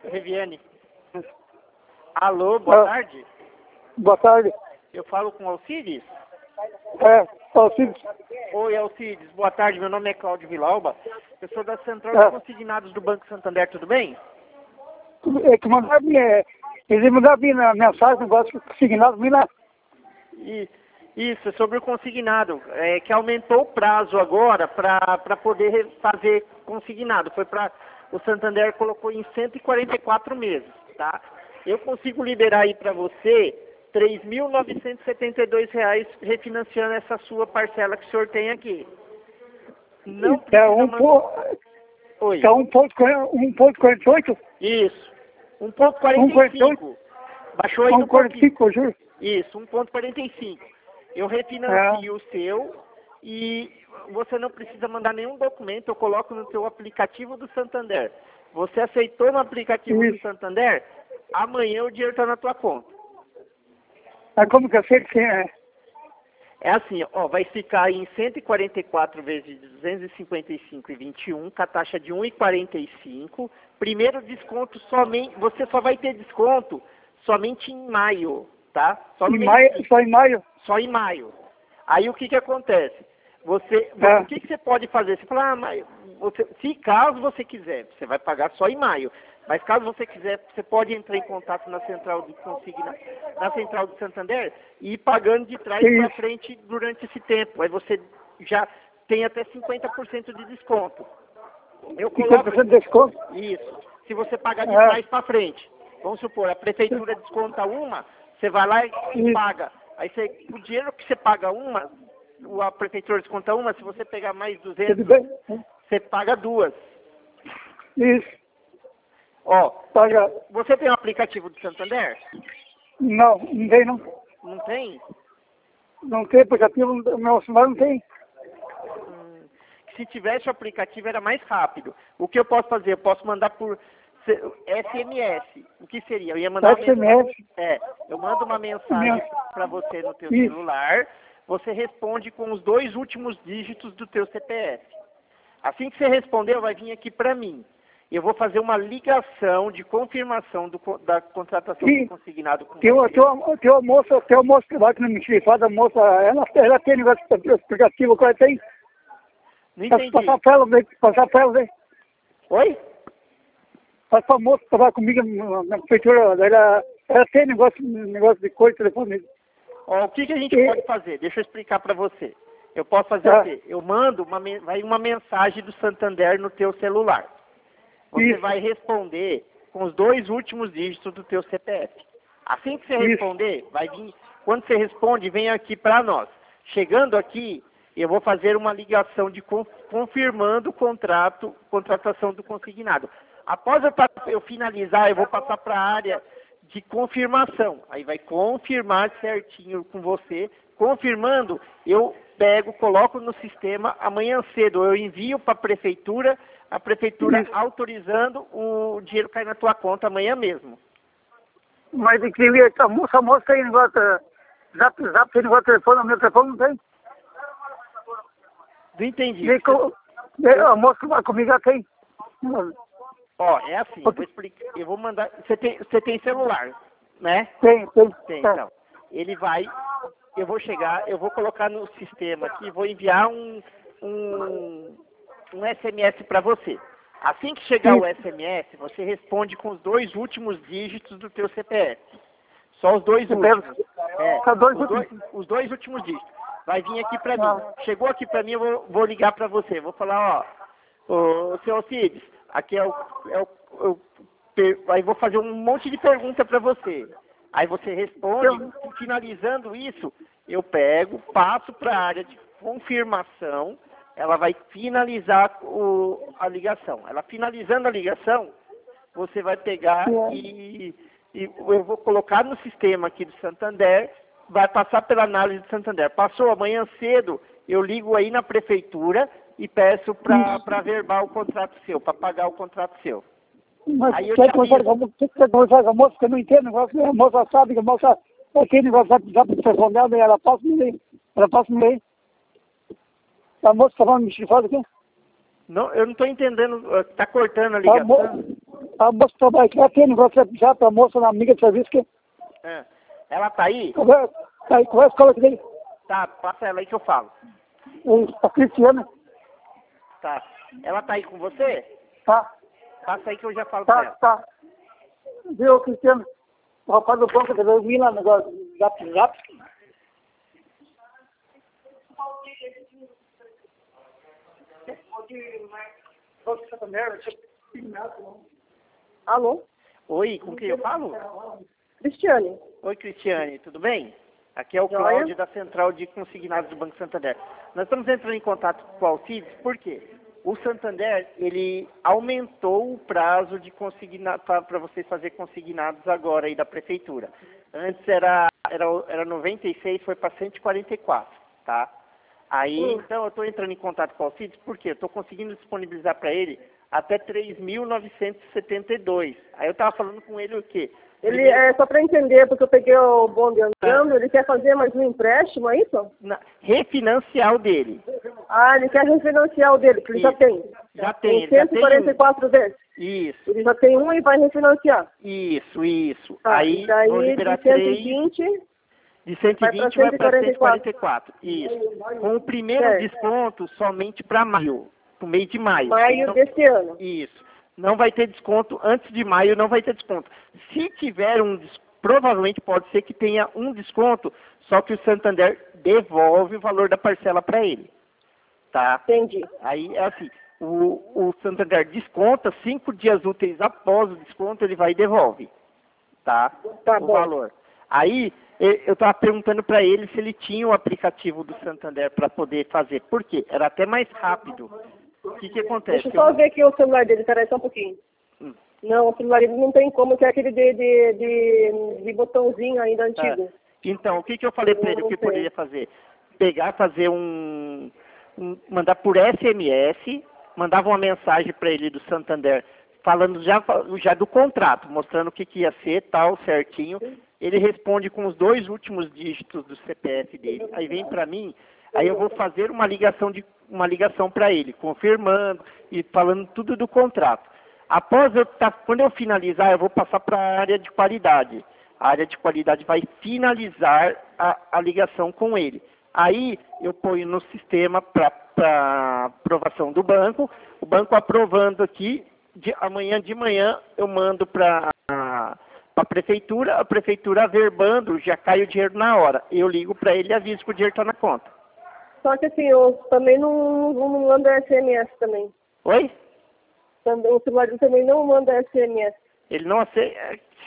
Reviane. Alô, boa tarde. Boa tarde. Eu falo com Alcides? Alcides. Oi, Alcides. Boa tarde. Meu nome é Cláudio Vilauba. Eu sou da Central de Consignados do Banco Santander. Tudo bem? É que eles mandaram vir na mensagem, negócio de consignado, vir lá. Isso, é sobre o consignado, que aumentou o prazo agora para poder fazer consignado. O Santander colocou em 144 meses, tá? Eu consigo liberar aí para você R$ 3.972 refinanciando essa sua parcela que o senhor tem aqui. Não precisa Oi. Tá 1,48? Isso, 1,45. Baixou aí no 1,45, eu juro. Isso, 1,45. Eu refinancio o seu e você não precisa mandar nenhum documento, eu coloco no seu aplicativo do Santander. Você aceitou no aplicativo do Santander, amanhã o dinheiro está na tua conta. Mas como que eu sei que sim, É assim, ó, vai ficar em 144 vezes 255,21, com a taxa de 1,45. Primeiro desconto somente, você só vai ter desconto somente em maio, tá? Só em maio? Só em maio. Aí o que acontece? O que você pode fazer? Você fala, mas caso você quiser, você vai pagar só em maio. Mas caso você quiser, você pode entrar em contato na central de consigna, na central do Santander e ir pagando de trás para frente durante esse tempo. Aí você já tem até 50% de desconto. Eu coloco 50% de desconto? Isso. Se você pagar de trás para frente. Vamos supor, a prefeitura desconta uma, você vai lá e paga. Aí o dinheiro que você paga uma, a prefeitura desconta uma, se você pegar mais 200, você paga duas. Isso. Ó, você tem um aplicativo do Santander? Não tem não. Não tem? Não tem aplicativo, o meu celular não tem. Se tivesse o aplicativo era mais rápido. O que eu posso fazer? Eu posso mandar por SMS. O que seria? Eu ia mandar SMS? Eu mando uma mensagem para você no teu celular, você responde com os 2 últimos dígitos do teu CPF. Assim que você respondeu, vai vir aqui para mim. Eu vou fazer uma ligação de confirmação da contratação do consignado com você. Tem uma moça que vai que não me faz, a moça, ela tem negócio de aplicativo que ela tem. Não entendi. Passar para ela, ver. Oi? Faz para a moça que trabalha comigo na prefeitura, ela tem negócio de coisa, telefone. Ó, o que a gente pode fazer? Deixa eu explicar para você. Eu posso fazer o quê? Eu mando uma mensagem do Santander no teu celular. Você vai responder com os 2 últimos dígitos do teu CPF. Assim que você responder, vai vir. Quando você responde, vem aqui para nós. Chegando aqui, eu vou fazer uma ligação confirmando contratação do consignado. Após eu finalizar, eu vou passar para a área de confirmação. Aí vai confirmar certinho com você. Confirmando, eu coloco no sistema, amanhã cedo eu envio para a prefeitura autorizando o dinheiro cair na tua conta amanhã mesmo. Mas a moça tem negócio, zap, tem negócio de telefone, o meu telefone não tem. Não entendi. A moça que vai comigo já tem. Ó, é assim, eu vou explicar, eu vou mandar, você tem celular, né? Tem. Então, eu vou colocar no sistema aqui, vou enviar um SMS para você. Assim que chegar o SMS, você responde com os 2 últimos dígitos do teu CPF. Só os 2 últimos. Os 2 últimos dígitos. Vai vir aqui para mim. Chegou aqui para mim, eu vou ligar para você. Vou falar, ó, seu Alcides, aqui aí vou fazer um monte de pergunta para você. Aí você responde, finalizando isso, eu passo para a área de confirmação, ela vai finalizar a ligação. Ela finalizando a ligação, você vai pegar e eu vou colocar no sistema aqui do Santander, vai passar pela análise do Santander. Passou amanhã cedo, eu ligo aí na prefeitura e peço para verbar o contrato seu, para pagar o contrato seu. Mas aí quer conversar com a moça que eu não entendo, a moça sabe que a moça aquele negócio já para o dela, ela passa no meio. A moça está falando de chifre aqui? Não, eu não estou entendendo, está cortando a ligação. A moça trabalha aqui, aquele negócio já a moça, uma amiga de serviço que... Ela tá aí? Tá aí, conversa com ela aqui. Tá, passa ela aí que eu falo. A Cristiana. Tá. Ela tá aí com você? Tá. Passa aí que eu já falo com ela. Tá. Viu, Cristiano? O rapaz do banco, eu vim lá no negócio, zap. Alô? Oi, com quem eu falo? Cristiane. Oi, Cristiane, tudo bem? Aqui é o Joia. Cláudio da Central de Consignados do Banco Santander. Nós estamos entrando em contato com o Alcides, por quê? O Santander, ele aumentou o prazo de para vocês fazer consignados agora aí da prefeitura. Antes era 96, foi para 144, tá? Aí, então, eu estou entrando em contato com o Alcides, porque eu estou conseguindo disponibilizar para ele até 3.972. Aí eu estava falando com ele o quê? Ele é só para entender, porque eu peguei o bonde andando, ele quer fazer mais um empréstimo, é isso? Refinanciar o dele. Ah, ele quer refinanciar o dele, que ele já tem. Já tem. Tem 144 vezes. Isso. Ele já tem um e vai refinanciar. Isso. Tá, aí daí vou liberar de 120... De 120 vai para 144. Isso. Com o primeiro desconto somente para maio. Pro mês de maio. Maio deste ano. Isso. Não vai ter desconto. Antes de maio não vai ter desconto. Se tiver provavelmente pode ser que tenha um desconto, só que o Santander devolve o valor da parcela para ele. Tá? Entendi. Aí é assim, o Santander desconta 5 dias úteis após o desconto, ele vai e devolve. Tá? O valor. Aí, eu estava perguntando para ele se ele tinha o aplicativo do Santander para poder fazer. Por quê? Era até mais rápido. O que acontece? Deixa eu só ver aqui o celular dele, peraí só um pouquinho. Não, o celular dele não tem como, que é aquele de botãozinho ainda antigo. Então, o que eu falei para ele, o que poderia fazer? Fazer mandar por SMS, mandava uma mensagem para ele do Santander, falando já do contrato, mostrando o que ia ser, tal, certinho. Ele responde com os 2 últimos dígitos do CPF dele. Aí vem para mim, aí eu vou fazer uma ligação para ele, confirmando e falando tudo do contrato. Quando eu finalizar, eu vou passar para a área de qualidade. A área de qualidade vai finalizar a ligação com ele. Aí eu ponho no sistema para aprovação do banco. O banco aprovando aqui, amanhã de manhã eu mando para a prefeitura averbando, já cai o dinheiro na hora. Eu ligo para ele e aviso que o dinheiro está na conta. Só que assim, eu também não manda SMS também. Oi? O celular também não manda SMS. Ele não aceita.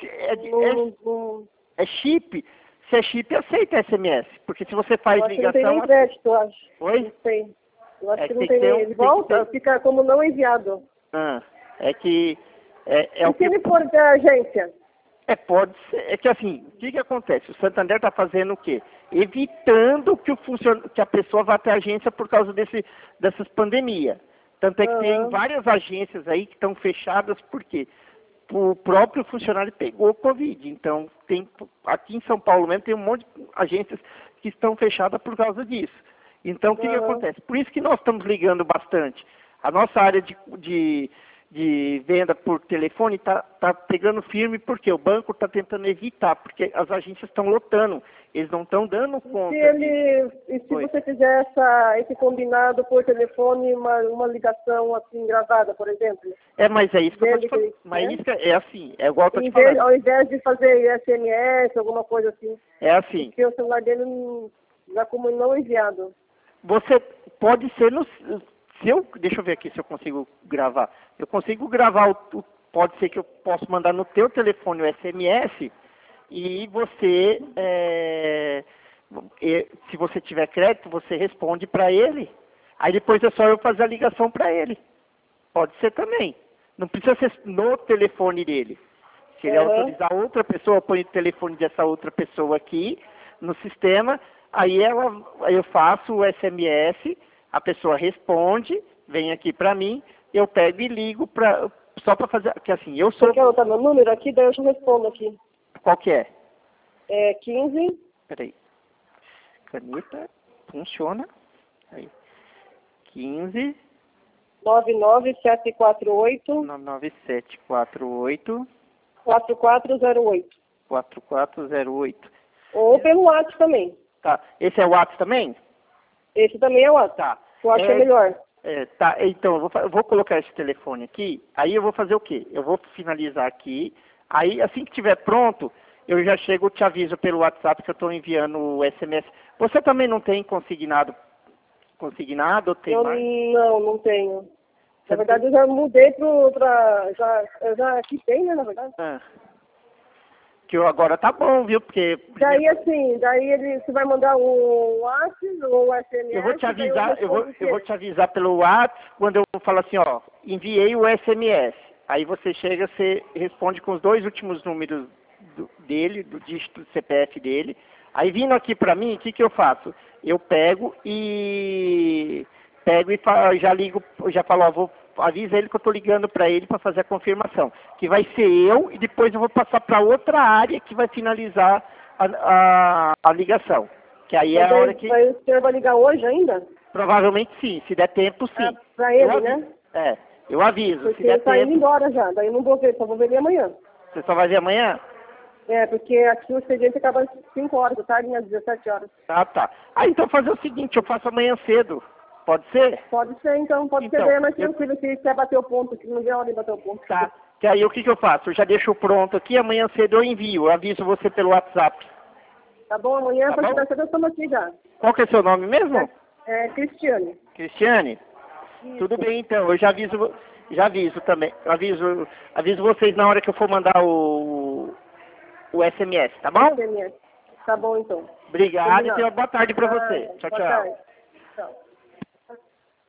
É chip. Se é chip, aceita SMS. Porque se você faz ligação. Não tem nem crédito, eu acho. Oi? Não sei. Eu acho que não tem nem. Ele volta, fica como não enviado. É que. E se ele for da agência? Pode ser. É que assim, o que acontece? O Santander está fazendo o quê? Evitando que a pessoa vá até a agência por causa dessas pandemias. Tanto é que tem várias agências aí que estão fechadas, por quê? O próprio funcionário pegou Covid. Então, aqui em São Paulo mesmo tem um monte de agências que estão fechadas por causa disso. Então, o que acontece? Por isso que nós estamos ligando bastante. A nossa área de venda por telefone está pegando firme, porque o banco está tentando evitar, porque as agências estão lotando, eles não estão dando conta. Se você fizer esse combinado por telefone, uma ligação assim gravada, por exemplo? Mas é isso que eu estou te falando. Mas isso é assim, é igual eu estou te falando. Ao invés de fazer SMS, alguma coisa assim. É assim. Porque o celular dele já como não enviado. Você pode ser deixa eu ver aqui se eu consigo gravar. Eu consigo gravar, pode ser que eu possa mandar no teu telefone o SMS e você, se você tiver crédito, você responde para ele. Aí depois é só eu fazer a ligação para ele. Pode ser também. Não precisa ser no telefone dele. Se ele autorizar outra pessoa, eu ponho o telefone dessa outra pessoa aqui no sistema, aí eu faço o SMS, a pessoa responde, vem aqui para mim, eu pego e ligo só para fazer, porque assim, eu sou... Você quer anotar meu número aqui? Daí eu te respondo aqui. Qual que é? É 15... Peraí. Caneta, funciona. Aí. 15... 99748 99748 4408. 4408. Ou pelo WhatsApp também. Tá. Esse é o WhatsApp também? Esse também é o WhatsApp. Tá. Eu acho que é melhor. Tá, então, eu vou colocar esse telefone aqui, aí eu vou fazer o quê? Eu vou finalizar aqui, aí assim que estiver pronto, eu já chego, te aviso pelo WhatsApp que eu estou enviando o SMS. Você também não tem consignado ou tem mais? Não tenho. Na verdade, eu já mudei eu já quitei, né, na verdade. Que agora tá bom, viu? Porque... Daí você vai mandar um WhatsApp ou um SMS. Eu vou te avisar pelo WhatsApp quando eu falo assim, ó, enviei o SMS. Aí você chega, você responde com os 2 últimos números dele, do dígito do CPF dele. Aí vindo aqui pra mim, o que eu faço? Eu pego e já ligo, já falo, ó, avisa ele que eu estou ligando para ele para fazer a confirmação. Que vai ser eu e depois eu vou passar para outra área que vai finalizar a ligação. Que aí é a hora que... O senhor vai ligar hoje ainda? Provavelmente sim, se der tempo sim. Para ele, né? Eu aviso. Porque se der ele está tempo... indo embora já, daí eu não vou ver, só vou ver ele amanhã. Você só vai ver amanhã? Porque aqui o expediente acaba às 5 horas da tarde, às 17 horas. Tá. Então fazer o seguinte, eu faço amanhã cedo. Pode ser? Pode ser, então. Pode ser bem mais tranquilo, se quer bater o ponto, que não deu hora de bater o ponto. Tá. Que aí o que eu faço? Eu já deixo pronto aqui, amanhã cedo eu envio. Eu aviso você pelo WhatsApp. Tá bom, amanhã a partir das 7 eu estamos aqui já. Qual que é seu nome mesmo? Cristiane. Cristiane? Isso. Tudo bem então, eu já aviso também. Eu aviso vocês na hora que eu for mandar o SMS, tá bom? SMS. Tá bom então. Obrigado e boa tarde pra você. Tchau, tchau.